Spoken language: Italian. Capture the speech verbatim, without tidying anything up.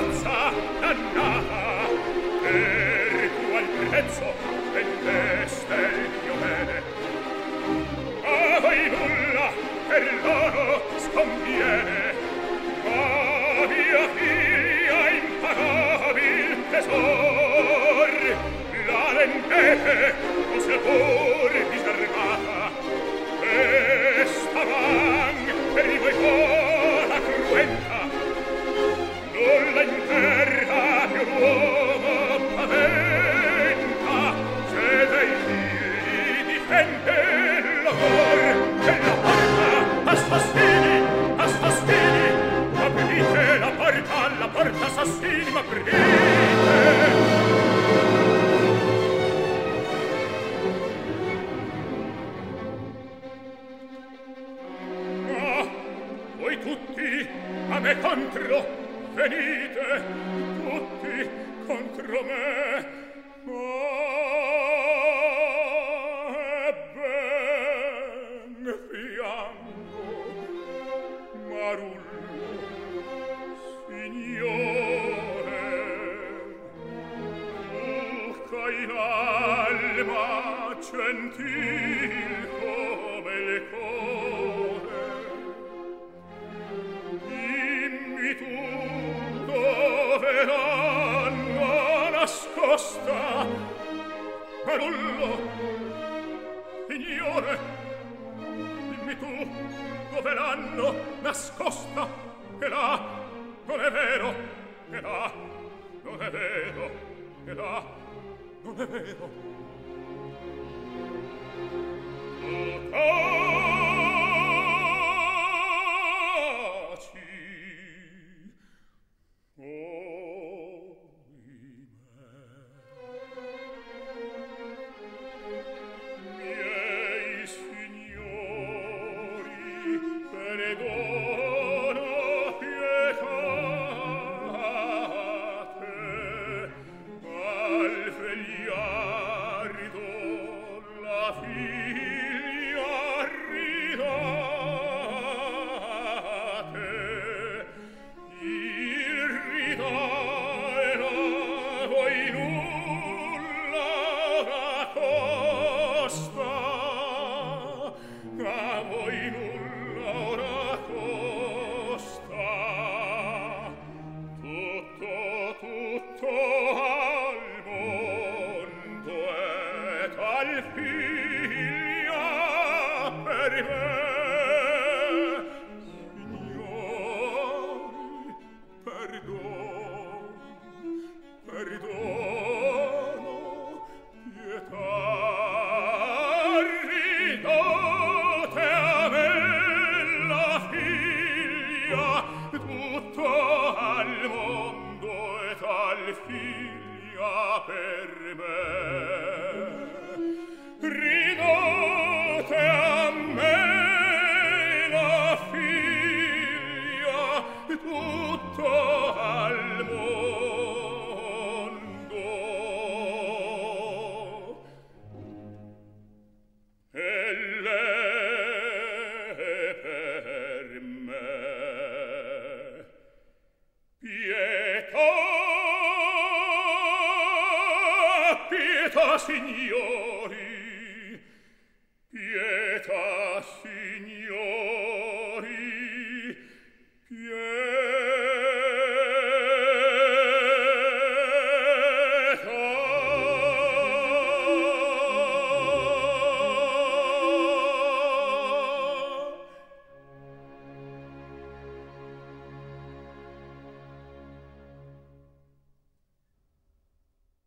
pazza dannata, per qual prezzo vendeste il mio bene? A voi nulla per loro sconviene, ma mia figlia impagabil tesor, la vendete o sia pur diservata, e stavan per di voi cosa cruenta, nulla in terra più l'uomo paventa, se dei figli difende l'amor e la porta a Sostini, a Sostini, aprite la porta alla porta Sostini, ma aprite. Tutti a me contro venite, tutti contro me, ma ben fianco Marullo, signore, tu in alma gentil come il core, dimmi tu dove l'hanno nascosta Marullo, signore, dimmi tu dove l'hanno nascosta, che là non è vero, che là non è vero, che là non è vero. Tu signori,